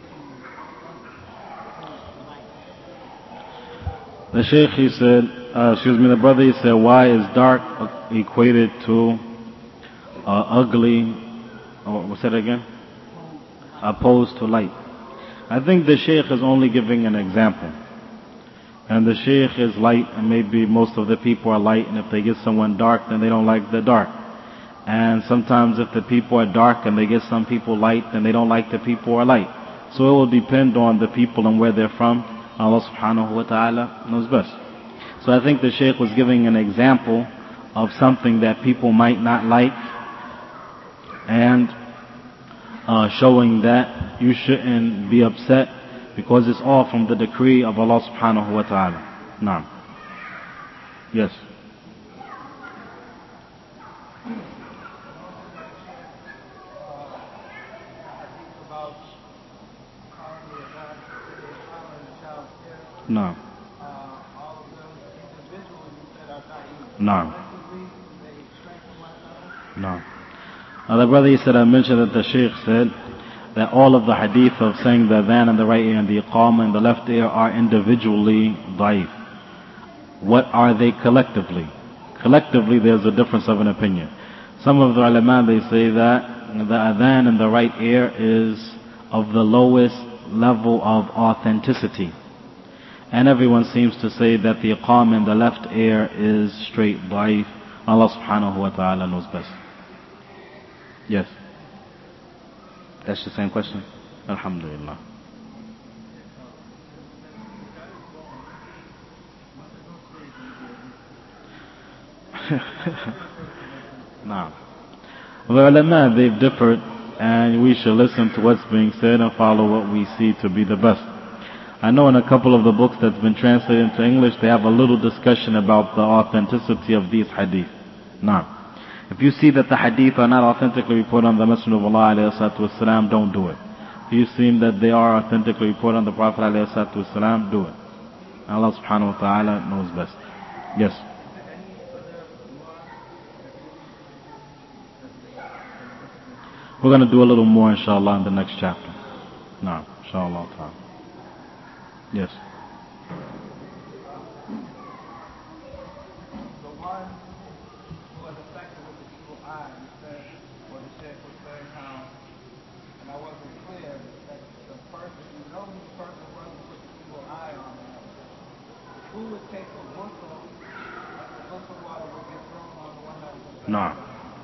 to light? The Shaykh, he said, uh, excuse me, the brother, he said, why is dark equated to uh, ugly? Oh, what's that again? Opposed to light. I think the Shaykh is only giving an example. And the Shaykh is light, and maybe most of the people are light, and if they get someone dark, then they don't like the dark. And sometimes if the people are dark and they get some people light, then they don't like the people who are light. So it will depend on the people and where they're from. Allah subhanahu wa ta'ala knows best. So I think the Shaykh was giving an example of something that people might not like, and uh, showing that you shouldn't be upset, because it's all from the decree of Allah subhanahu wa ta'ala. Naam. Yes. No. No. No. Now the brother, he said, I mentioned that the Shaykh said that all of the hadith of saying the adhan in the right ear and the iqamah in the left ear are individually da'if. What are they collectively? Collectively, there's a difference of an opinion. Some of the ulama, they say that the adhan in the right ear is of the lowest level of authenticity. And everyone seems to say that the iqamah in the left ear is straight da'if. Allah subhanahu wa ta'ala knows best. Yes. That's the same question? Alhamdulillah. Now, the ulama, they've differed, and we should listen to what's being said and follow what we see to be the best. I know in a couple of the books that's been translated into English, they have a little discussion about the authenticity of these hadith. Now, if you see that the hadith are not authentically reported on the Messenger of Allah alayhi salatu wasalam, don't do it. If you see that they are authentically reported on the Prophet alayhi salatu wasalam, do it. Allah subhanahu wa ta'ala knows best. Yes. We're going to do a little more inshallah in the next chapter. No, inshallah ta'ala. Yes. No.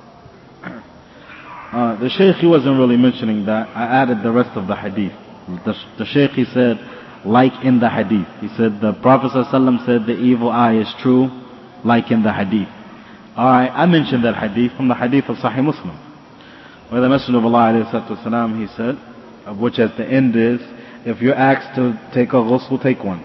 Uh, the Shaykh, he wasn't really mentioning that. I added the rest of the hadith. The, the Shaykh, he said, like in the hadith. He said the Prophet ﷺ said the evil eye is true, like in the hadith. Alright, I mentioned that hadith from the hadith of Sahih Muslim, where the Messenger of Allah ﷺ, he said, of which at the end is, if you're asked to take a ghusl, take one.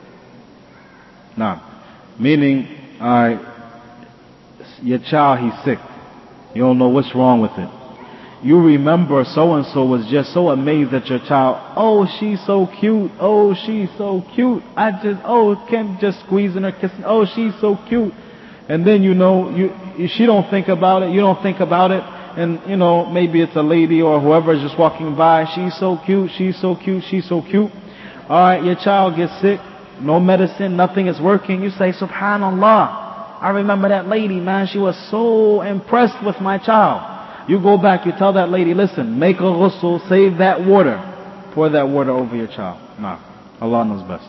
Now, meaning, alright, your child, he's sick. You don't know what's wrong with it. You remember so-and-so was just so amazed at your child. Oh, she's so cute. Oh, she's so cute. I just, oh, Kim just squeezing her, kissing. Oh, she's so cute. And then, you know, you, she don't think about it. You don't think about it. And, you know, maybe it's a lady or whoever is just walking by. She's so cute. She's so cute. She's so cute. All right, your child gets sick. no medicine, nothing is working, you say, subhanallah, I remember that lady, man, she was so impressed with my child. You go back, you tell that lady, listen, make a ghusl, save that water, pour that water over your child. Nah, Allah knows best.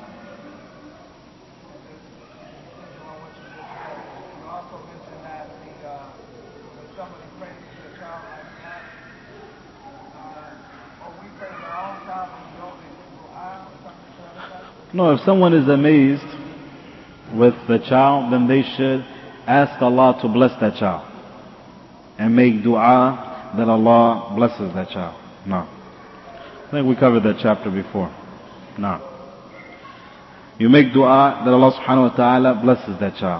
No, if someone is amazed with the child, then they should ask Allah to bless that child and make dua that Allah blesses that child. No. I think we covered that chapter before. No. You make dua that Allah subhanahu wa ta'ala blesses that child.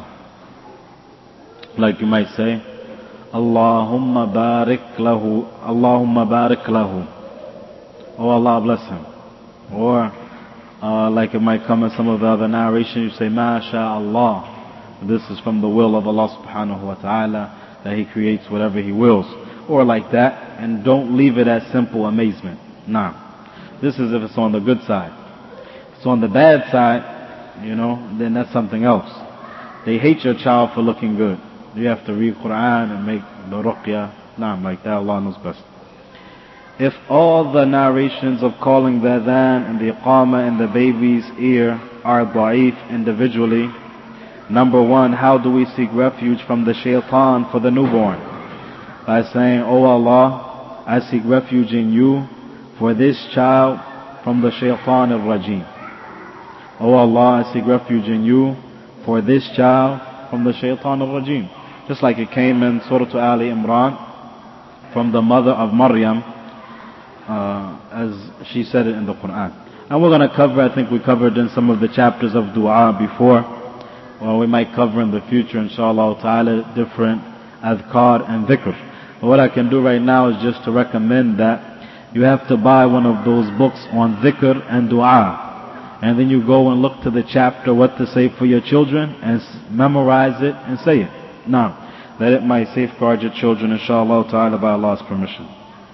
Like you might say, Allahumma barik lahu, Allahumma barik lahu. Oh Allah bless him. Or Uh, like it might come in some of the other narrations, you say, MashaAllah. This is from the will of Allah subhanahu wa ta'ala, that He creates whatever He wills. Or like that, and don't leave it as simple amazement. Nah. This is if it's on the good side. If it's on the bad side, you know, then that's something else. They hate your child for looking good. You have to read Quran and make the ruqyah. Nah, like that, Allah knows best. If all the narrations of calling the adhan and the iqamah in the baby's ear are da'if individually, number one, how do we seek refuge from the shaitan for the newborn? By saying, Oh Allah, I seek refuge in you for this child from the shaitan al-rajim. Oh Allah, I seek refuge in you for this child from the shaitan al-rajim. Just like it came in Surah Ali Imran from the mother of Maryam, Uh, as she said it in the Quran. And we're going to cover, I think we covered in some of the chapters of dua before, or we might cover in the future, inshallah ta'ala, different adhkar and dhikr. But what I can do right now is just to recommend that you have to buy one of those books on dhikr and dua. And then you go and look to the chapter, what to say for your children, and memorize it and say it. Now, that it might safeguard your children, inshallah ta'ala, by Allah's permission.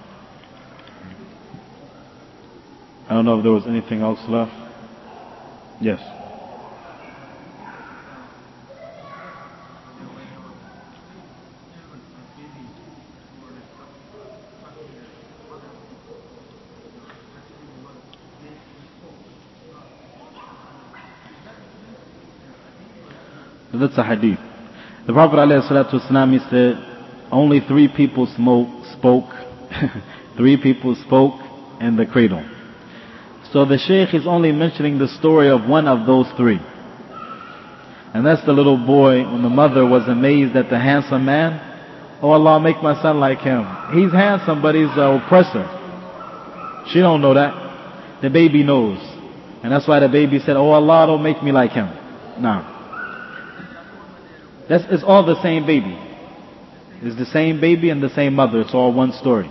I don't know if there was anything else left. Yes. That's a hadith. The Prophet ﷺ, he said, only three people smoke, spoke, three people spoke in the cradle. So the Shaykh is only mentioning the story of one of those three. And that's the little boy when the mother was amazed at the handsome man. Oh Allah, make my son like him. He's handsome, but he's an oppressor. She don't know that. The baby knows. And that's why the baby said, oh Allah, don't make me like him. Now, that's, it's all the same baby. It's the same baby and the same mother. It's all one story.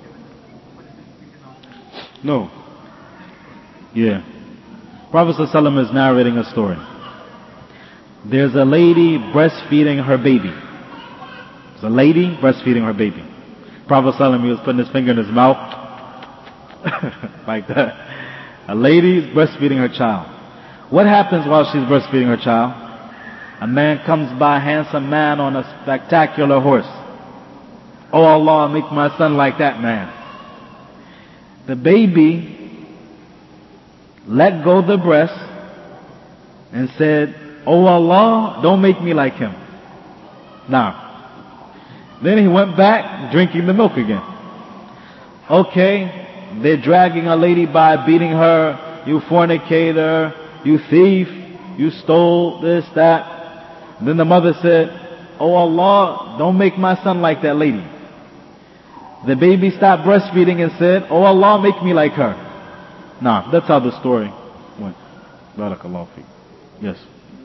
No. Yeah. Prophet ﷺ is narrating a story. There's a lady breastfeeding her baby. There's a lady breastfeeding her baby. Prophet ﷺ, he was putting his finger in his mouth. Like that. A lady is breastfeeding her child. What happens while she's breastfeeding her child? A man comes by, a handsome man on a spectacular horse. Oh Allah, make my son like that man. The baby let go the breast and said, oh Allah, don't make me like him. Now, then he went back drinking the milk again. Okay, they're dragging a lady by, beating her, you fornicator, you thief, you stole this, that. And then the mother said, oh Allah, don't make my son like that lady. The baby stopped breastfeeding and said, oh Allah, make me like her. Nah, that's how the story went. Barakallahu feek. Yes.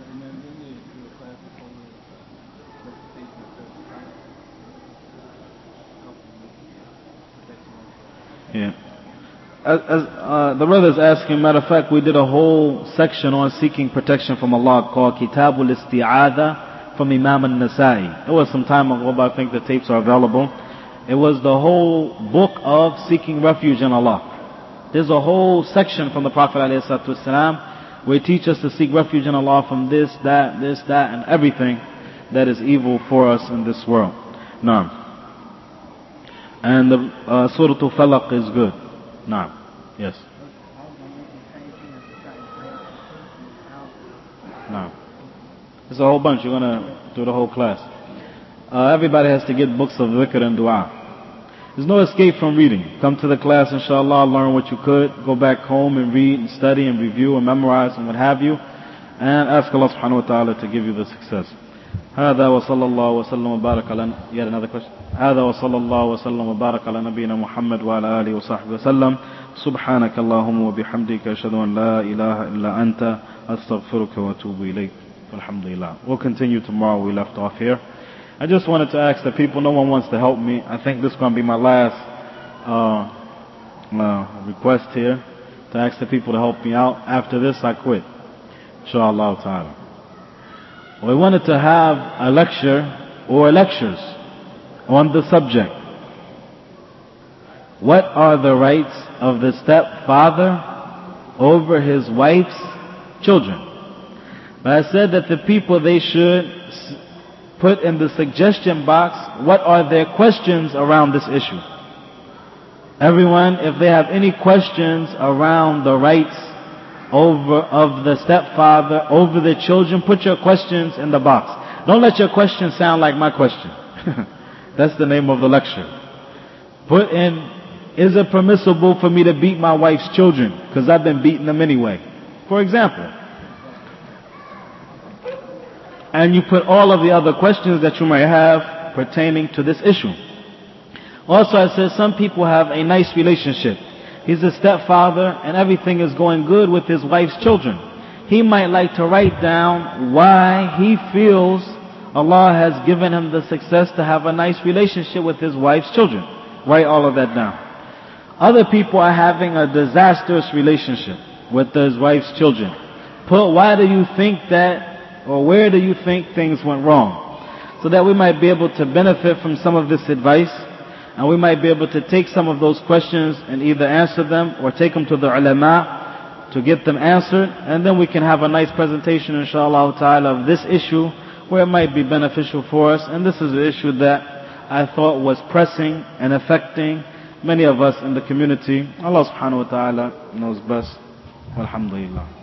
Yeah. As, as uh, the brother is asking, matter of fact, we did a whole section on seeking protection from Allah called Kitabul Isti'adha from Imam al-Nasai. It was some time ago, but I think the tapes are available. It was the whole book of seeking refuge in Allah. There's a whole section from the Prophet ﷺ where He teaches us to seek refuge in Allah from this, that, this, that, and everything that is evil for us in this world. Naam. And the uh, Surah Al-Falaq is good. Naam. Yes. Naam. There's a whole bunch. You're going to do the whole class. Uh, everybody has to get books of dhikr and dua. There's no escape from reading. Come to the class, inshallah, learn what you could. Go back home and read and study and review and memorize and what have you. And ask Allah subhanahu wa ta'ala to give you the success. هذا وصلى الله وسلم وبارك على you had another question هذا وصلى الله وسلم وبارك على نبينا محمد وعلى آله وصحبه وسلم سبحانك اللهم وبحمدك أشهد أن لا إله إلا أنت أستغفرك وأتوب إليك والحمد لله. We'll continue tomorrow. We left off here. I just wanted to ask the people, no one wants to help me. I think this is going to be my last uh, uh, request here, to ask the people to help me out. After this I quit, inshallah ta'ala. We wanted to have a lecture or lectures on the subject. What are the rights of the stepfather over his wife's children? But I said that the people, they should put in the suggestion box what are their questions around this issue. Everyone, if they have any questions around the rights over of the stepfather over the children, put your questions in the box. Don't let your question sound like my question. That's the name of the lecture. Put in, is it permissible for me to beat my wife's children? Because I've been beating them anyway. For example. And you put all of the other questions that you may have pertaining to this issue. Also, I said some people have a nice relationship. He's a stepfather and everything is going good with his wife's children. He might like to write down why he feels Allah has given him the success to have a nice relationship with his wife's children. Write all of that down. Other people are having a disastrous relationship with his wife's children. Put why do you think that, or where do you think things went wrong? So that we might be able to benefit from some of this advice. And we might be able to take some of those questions and either answer them or take them to the ulama to get them answered. And then we can have a nice presentation, inshallah ta'ala, of this issue where it might be beneficial for us. And this is an issue that I thought was pressing and affecting many of us in the community. Allah subhanahu wa ta'ala knows best. Alhamdulillah.